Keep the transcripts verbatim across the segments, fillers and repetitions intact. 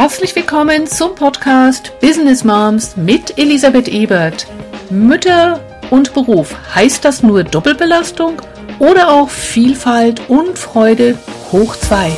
Herzlich willkommen zum Podcast Business Moms mit Elisabeth Ebert. Mütter und Beruf, heißt das nur Doppelbelastung oder auch Vielfalt und Freude hoch zwei?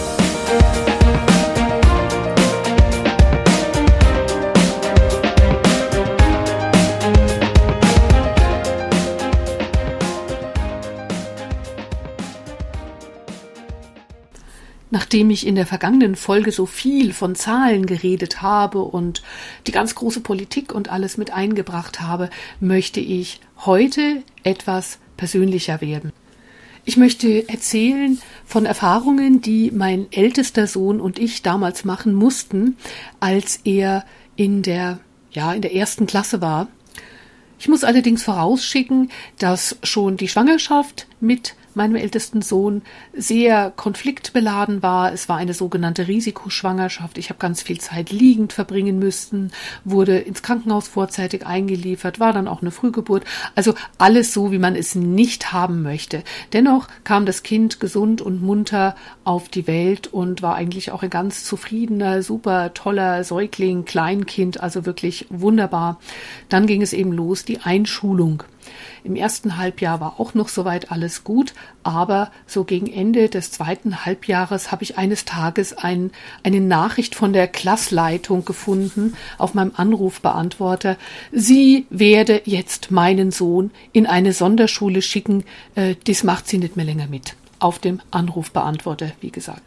Nachdem ich in der vergangenen Folge so viel von Zahlen geredet habe und die ganz große Politik und alles mit eingebracht habe, möchte ich heute etwas persönlicher werden. Ich möchte erzählen von Erfahrungen, die mein ältester Sohn und ich damals machen mussten, als er in der, ja, in der ersten Klasse war. Ich muss allerdings vorausschicken, dass schon die Schwangerschaft mit meinem ältesten Sohn sehr konfliktbeladen war. Es war eine sogenannte Risikoschwangerschaft. Ich habe ganz viel Zeit liegend verbringen müssen, wurde ins Krankenhaus vorzeitig eingeliefert, war dann auch eine Frühgeburt. Also alles so, wie man es nicht haben möchte. Dennoch kam das Kind gesund und munter auf die Welt und war eigentlich auch ein ganz zufriedener, super toller Säugling, Kleinkind, also wirklich wunderbar. Dann ging es eben los, die Einschulung. Im ersten Halbjahr war auch noch soweit alles gut, aber so gegen Ende des zweiten Halbjahres habe ich eines Tages ein, eine Nachricht von der Klassleitung gefunden auf meinem Anrufbeantworter. Sie werde jetzt meinen Sohn in eine Sonderschule schicken, äh, das macht sie nicht mehr länger mit. Auf dem Anrufbeantworter, wie gesagt.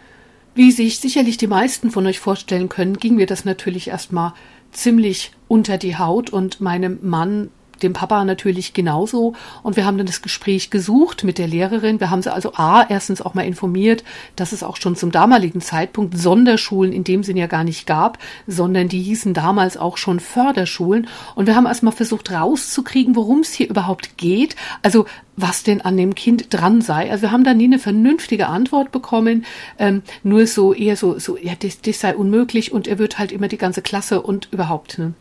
Wie sich sicherlich die meisten von euch vorstellen können, ging mir das natürlich erstmal ziemlich unter die Haut und meinem Mann, dem Papa natürlich genauso. Und wir haben dann das Gespräch gesucht mit der Lehrerin. Wir haben sie also A, erstens auch mal informiert, dass es auch schon zum damaligen Zeitpunkt Sonderschulen in dem Sinne ja gar nicht gab, sondern die hießen damals auch schon Förderschulen. Und wir haben erstmal versucht rauszukriegen, worum es hier überhaupt geht. Also was denn an dem Kind dran sei. Also wir haben da nie eine vernünftige Antwort bekommen. Ähm, nur so eher so, so ja, das, das sei unmöglich und er wird halt immer die ganze Klasse und überhaupt, ne?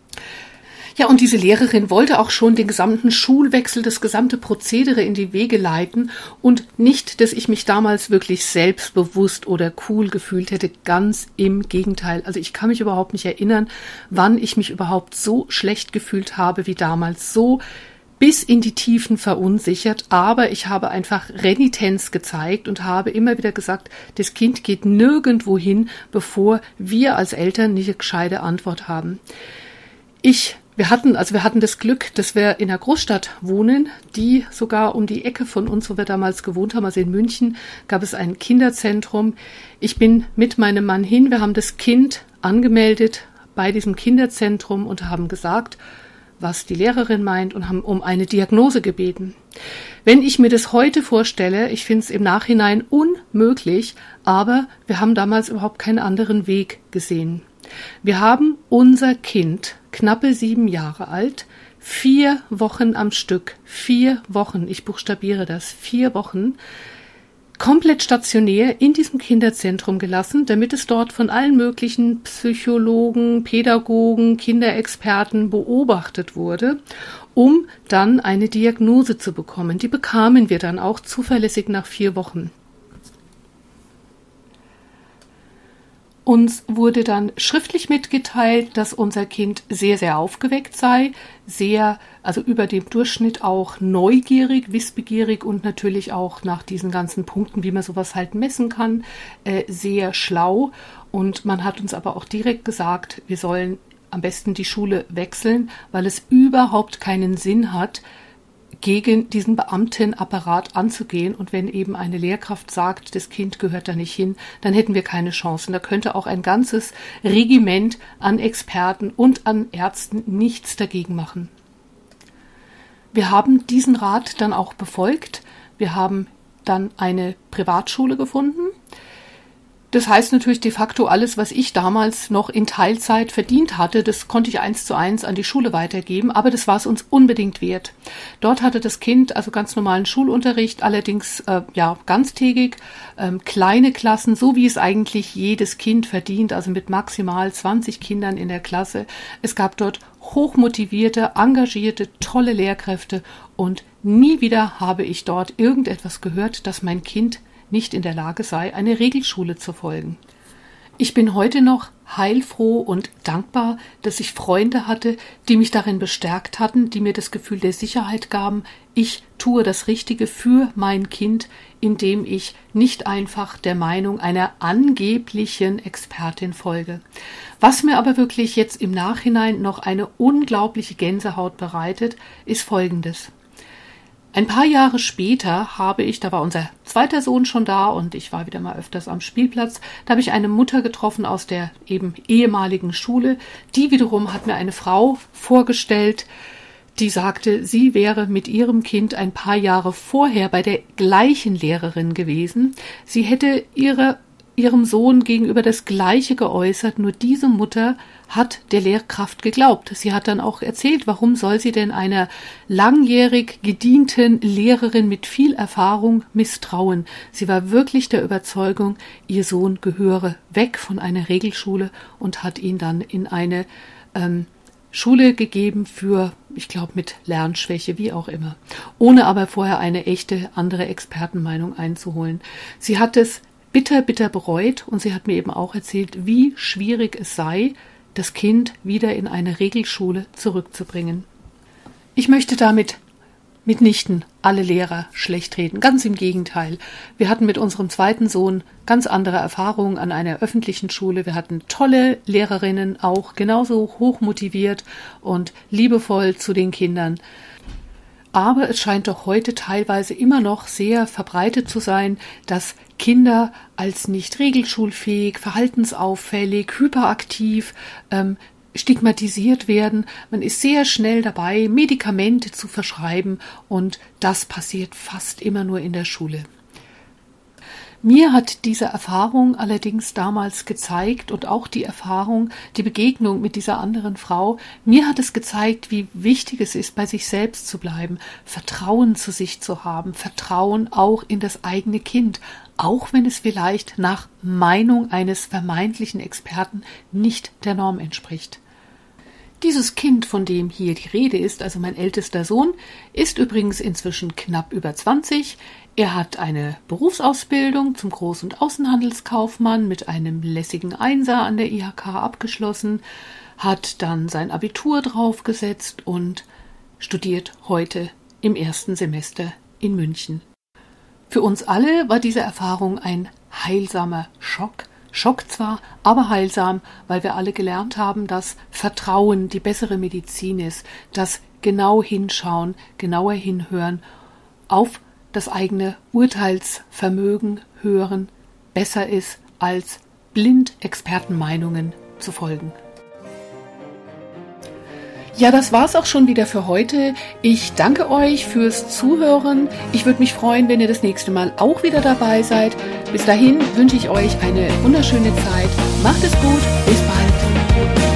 Ja, und diese Lehrerin wollte auch schon den gesamten Schulwechsel, das gesamte Prozedere in die Wege leiten und nicht, dass ich mich damals wirklich selbstbewusst oder cool gefühlt hätte, ganz im Gegenteil. Also ich kann mich überhaupt nicht erinnern, wann ich mich überhaupt so schlecht gefühlt habe wie damals, so bis in die Tiefen verunsichert, aber ich habe einfach Renitenz gezeigt und habe immer wieder gesagt, das Kind geht nirgendwo hin, bevor wir als Eltern nicht eine gescheite Antwort haben. Ich Wir hatten, also wir hatten das Glück, dass wir in einer Großstadt wohnen, die sogar um die Ecke von uns, wo wir damals gewohnt haben, also in München, gab es ein Kinderzentrum. Ich bin mit meinem Mann hin, wir haben das Kind angemeldet bei diesem Kinderzentrum und haben gesagt, was die Lehrerin meint und haben um eine Diagnose gebeten. Wenn ich mir das heute vorstelle, ich finde es im Nachhinein unmöglich, aber wir haben damals überhaupt keinen anderen Weg gesehen. Wir haben unser Kind, knappe sieben Jahre alt, vier Wochen am Stück, vier Wochen, ich buchstabiere das, vier Wochen, komplett stationär in diesem Kinderzentrum gelassen, damit es dort von allen möglichen Psychologen, Pädagogen, Kinderexperten beobachtet wurde, um dann eine Diagnose zu bekommen. Die bekamen wir dann auch zuverlässig nach vier Wochen. Uns wurde dann schriftlich mitgeteilt, dass unser Kind sehr, sehr aufgeweckt sei, sehr, also über dem Durchschnitt auch neugierig, wissbegierig und natürlich auch nach diesen ganzen Punkten, wie man sowas halt messen kann, äh, sehr schlau. Und man hat uns aber auch direkt gesagt, wir sollen am besten die Schule wechseln, weil es überhaupt keinen Sinn hat, gegen diesen Beamtenapparat anzugehen. Und wenn eben eine Lehrkraft sagt, das Kind gehört da nicht hin, dann hätten wir keine Chancen. Da könnte auch ein ganzes Regiment an Experten und an Ärzten nichts dagegen machen. Wir haben diesen Rat dann auch befolgt. Wir haben dann eine Privatschule gefunden. Das heißt natürlich de facto alles, was ich damals noch in Teilzeit verdient hatte, das konnte ich eins zu eins an die Schule weitergeben, aber das war es uns unbedingt wert. Dort hatte das Kind also ganz normalen Schulunterricht, allerdings äh, ja ganztägig, ähm, kleine Klassen, so wie es eigentlich jedes Kind verdient, also mit maximal zwanzig Kindern in der Klasse. Es gab dort hochmotivierte, engagierte, tolle Lehrkräfte und nie wieder habe ich dort irgendetwas gehört, dass mein Kind nicht in der Lage sei, eine Regelschule zu folgen. Ich bin heute noch heilfroh und dankbar, dass ich Freunde hatte, die mich darin bestärkt hatten, die mir das Gefühl der Sicherheit gaben, ich tue das Richtige für mein Kind, indem ich nicht einfach der Meinung einer angeblichen Expertin folge. Was mir aber wirklich jetzt im Nachhinein noch eine unglaubliche Gänsehaut bereitet, ist Folgendes. Ein paar Jahre später habe ich, da war unser zweiter Sohn schon da und ich war wieder mal öfters am Spielplatz, da habe ich eine Mutter getroffen aus der eben ehemaligen Schule. Die wiederum hat mir eine Frau vorgestellt, die sagte, sie wäre mit ihrem Kind ein paar Jahre vorher bei der gleichen Lehrerin gewesen. Sie hätte ihre ihrem Sohn gegenüber das Gleiche geäußert, nur diese Mutter hat der Lehrkraft geglaubt. Sie hat dann auch erzählt, warum soll sie denn einer langjährig gedienten Lehrerin mit viel Erfahrung misstrauen. Sie war wirklich der Überzeugung, ihr Sohn gehöre weg von einer Regelschule und hat ihn dann in eine ähm, Schule gegeben für, ich glaube, mit Lernschwäche, wie auch immer, ohne aber vorher eine echte andere Expertenmeinung einzuholen. Sie hat es bitter, bitter bereut und sie hat mir eben auch erzählt, wie schwierig es sei, das Kind wieder in eine Regelschule zurückzubringen. Ich möchte damit mitnichten alle Lehrer schlecht reden, ganz im Gegenteil. Wir hatten mit unserem zweiten Sohn ganz andere Erfahrungen an einer öffentlichen Schule. Wir hatten tolle Lehrerinnen, auch genauso hochmotiviert und liebevoll zu den Kindern. Aber es scheint doch heute teilweise immer noch sehr verbreitet zu sein, dass Kinder als nicht regelschulfähig, verhaltensauffällig, hyperaktiv ähm, stigmatisiert werden. Man ist sehr schnell dabei, Medikamente zu verschreiben und das passiert fast immer nur in der Schule. Mir hat diese Erfahrung allerdings damals gezeigt und auch die Erfahrung, die Begegnung mit dieser anderen Frau, mir hat es gezeigt, wie wichtig es ist, bei sich selbst zu bleiben, Vertrauen zu sich zu haben, Vertrauen auch in das eigene Kind, auch wenn es vielleicht nach Meinung eines vermeintlichen Experten nicht der Norm entspricht. Dieses Kind, von dem hier die Rede ist, also mein ältester Sohn, ist übrigens inzwischen knapp über zwanzig. Er hat eine Berufsausbildung zum Groß- und Außenhandelskaufmann mit einem lässigen Einser an der I H K abgeschlossen, hat dann sein Abitur draufgesetzt und studiert heute im ersten Semester in München. Für uns alle war diese Erfahrung ein heilsamer Schock. Schock zwar, aber heilsam, weil wir alle gelernt haben, dass Vertrauen die bessere Medizin ist, dass genau hinschauen, genauer hinhören, auf das eigene Urteilsvermögen hören, besser ist, als blind Expertenmeinungen zu folgen. Ja, das war's auch schon wieder für heute. Ich danke euch fürs Zuhören. Ich würde mich freuen, wenn ihr das nächste Mal auch wieder dabei seid. Bis dahin wünsche ich euch eine wunderschöne Zeit. Macht es gut. Bis bald.